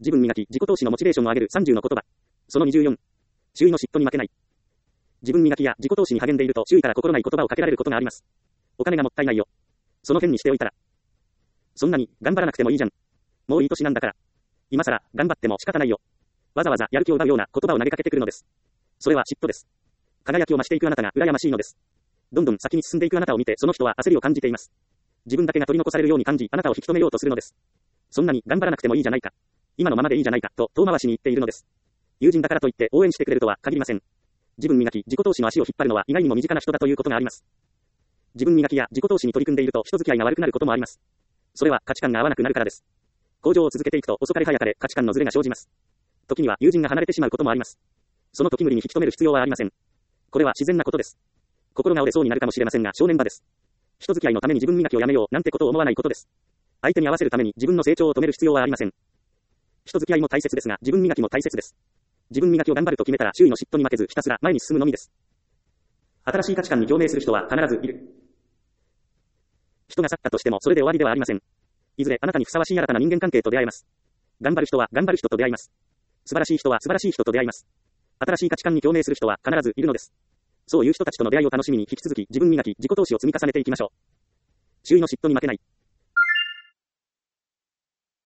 自分磨き、自己投資のモチベーションを上げる30の言葉。その24。周囲の嫉妬に負けない。自分磨きや自己投資に励んでいると周囲から心ない言葉をかけられることがあります。お金がもったいないよ。その件にしておいたら。そんなに頑張らなくてもいいじゃん。もういい年なんだから。今更頑張っても仕方ないよ。わざわざやる気を奪うような言葉を投げかけてくるのです。それは嫉妬です。輝きを増していくあなたが羨ましいのです。どんどん先に進んでいくあなたを見てその人は焦りを感じています。自分だけが取り残されるように感じあなたを引き止めようとするのです。そんなに頑張らなくてもいいじゃないか。今のままでいいじゃないかと遠回しに言っているのです。友人だからといって応援してくれるとは限りません。自分磨き、自己投資の足を引っ張るのは意外にも身近な人だということがあります。自分磨きや自己投資に取り組んでいると人付き合いが悪くなることもあります。それは価値観が合わなくなるからです。向上を続けていくと遅かれ早かれ価値観のズレが生じます。時には友人が離れてしまうこともあります。その時無理に引き止める必要はありません。これは自然なことです。心が折れそうになるかもしれませんが正念場です。人付き合いのために自分磨きをやめようなんてことを思わないことです。相手に合わせるために自分の成長を止める必要はありません。人付き合いも大切ですが自分磨きも大切です。自分磨きを頑張ると決めたら周囲の嫉妬に負けずひたすら前に進むのみです。新しい価値観に共鳴する人は必ずいる。人が去ったとしてもそれで終わりではありません。いずれあなたにふさわしい新たな人間関係と出会えます。頑張る人は頑張る人と出会います。素晴らしい人は素晴らしい人と出会います。新しい価値観に共鳴する人は必ずいるのです。そういう人たちとの出会いを楽しみに引き続き自分磨き、自己投資を積み重ねていきましょう。周囲の嫉妬に負けない。